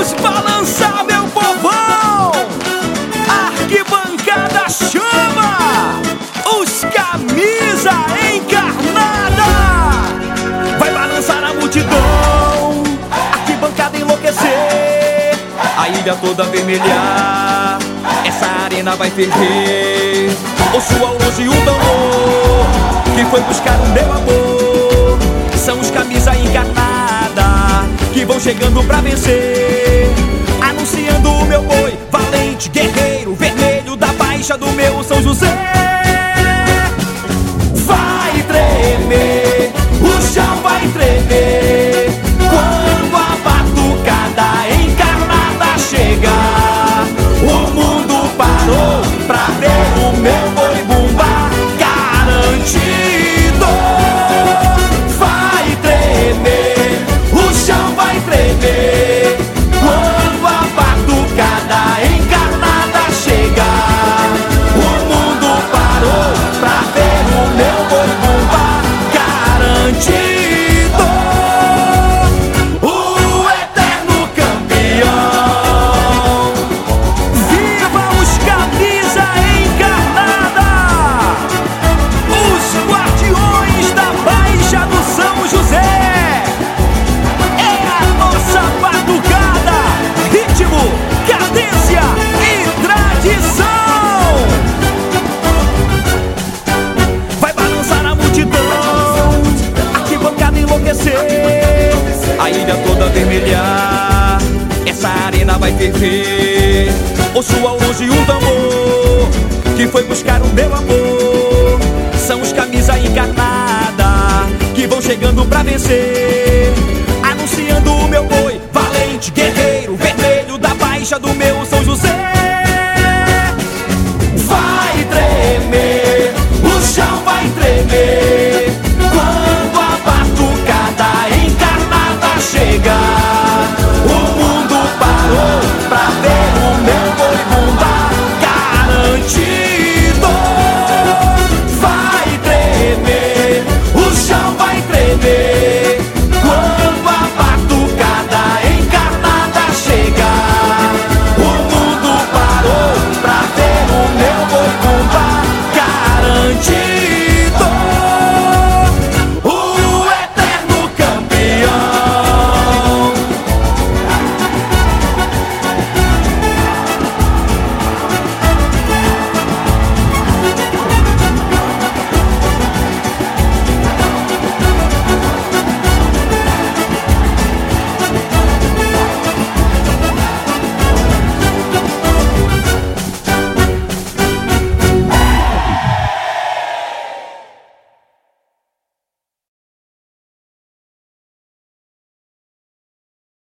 Vamos balançar, meu povão! Arquibancada chama! Os camisa encarnada! Vai balançar a multidão, arquibancada enlouquecer, a ilha toda vermelhar, essa arena vai ferver. Ouço ao longe um tambor que foi buscar o meu amor. São os camisa encarnada que vão chegando pra vencer, anunciando o meu boi valente, guerreiro, vermelho da baixa do meu São José. Vai tremer, o chão vai tremer quando a batucada encarnada chegar. O mundo parou pra ver o meu boi bumba garantido. Vai tremer, o chão vai tremer quando a batucada encarnada chegar. O mundo parou pra ver o meu boi bumba garantido. O eterno campeão. Viva os camisa encarnada, os guardiões da Baixa do São José. É a nossa batucada, ritmo, cadência e tradição. Vai balançar a multidão, arquibancada enlouquecer, a ilha toda vermelhar, essa arena vai ferver. Ouço ao longe um tambor que foi buscar o meu amor. São os camisa encarnada que vão chegando pra vencer, anunciando o meu boi valente, guerreiro, vermelho da baixa do meu